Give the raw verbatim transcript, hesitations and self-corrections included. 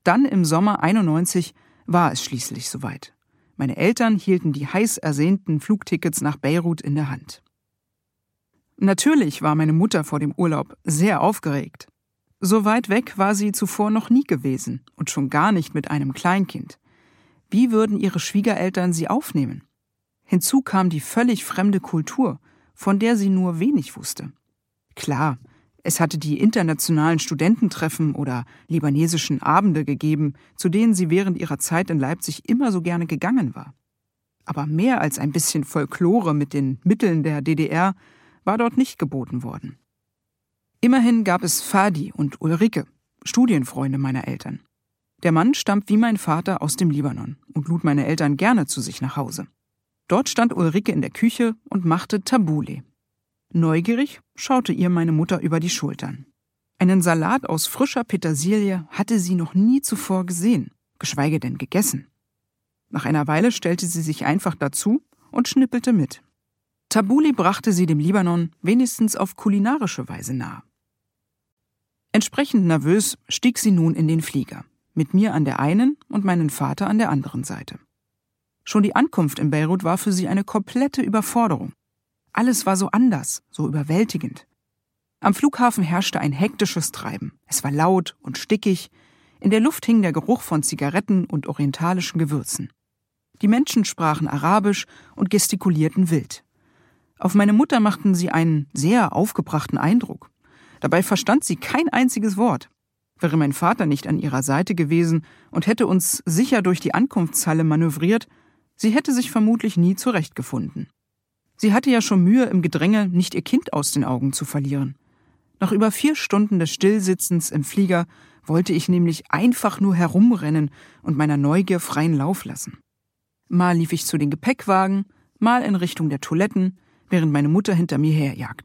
Dann im Sommer einundneunzig war es schließlich soweit. Meine Eltern hielten die heiß ersehnten Flugtickets nach Beirut in der Hand. Natürlich war meine Mutter vor dem Urlaub sehr aufgeregt. So weit weg war sie zuvor noch nie gewesen und schon gar nicht mit einem Kleinkind. Wie würden ihre Schwiegereltern sie aufnehmen? Hinzu kam die völlig fremde Kultur, von der sie nur wenig wusste. Klar, es hatte die internationalen Studententreffen oder libanesischen Abende gegeben, zu denen sie während ihrer Zeit in Leipzig immer so gerne gegangen war. Aber mehr als ein bisschen Folklore mit den Mitteln der D D R war dort nicht geboten worden. Immerhin gab es Fadi und Ulrike, Studienfreunde meiner Eltern. Der Mann stammt wie mein Vater aus dem Libanon und lud meine Eltern gerne zu sich nach Hause. Dort stand Ulrike in der Küche und machte Tabbouleh. Neugierig schaute ihr meine Mutter über die Schultern. Einen Salat aus frischer Petersilie hatte sie noch nie zuvor gesehen, geschweige denn gegessen. Nach einer Weile stellte sie sich einfach dazu und schnippelte mit. Tabbouleh brachte sie dem Libanon wenigstens auf kulinarische Weise nahe. Entsprechend nervös stieg sie nun in den Flieger, mit mir an der einen und meinen Vater an der anderen Seite. Schon die Ankunft in Beirut war für sie eine komplette Überforderung. Alles war so anders, so überwältigend. Am Flughafen herrschte ein hektisches Treiben. Es war laut und stickig. In der Luft hing der Geruch von Zigaretten und orientalischen Gewürzen. Die Menschen sprachen Arabisch und gestikulierten wild. Auf meine Mutter machten sie einen sehr aufgebrachten Eindruck. Dabei verstand sie kein einziges Wort. Wäre mein Vater nicht an ihrer Seite gewesen und hätte uns sicher durch die Ankunftshalle manövriert, sie hätte sich vermutlich nie zurechtgefunden. Sie hatte ja schon Mühe im Gedränge, nicht ihr Kind aus den Augen zu verlieren. Nach über vier Stunden des Stillsitzens im Flieger wollte ich nämlich einfach nur herumrennen und meiner Neugier freien Lauf lassen. Mal lief ich zu den Gepäckwagen, mal in Richtung der Toiletten, während meine Mutter hinter mir herjagte.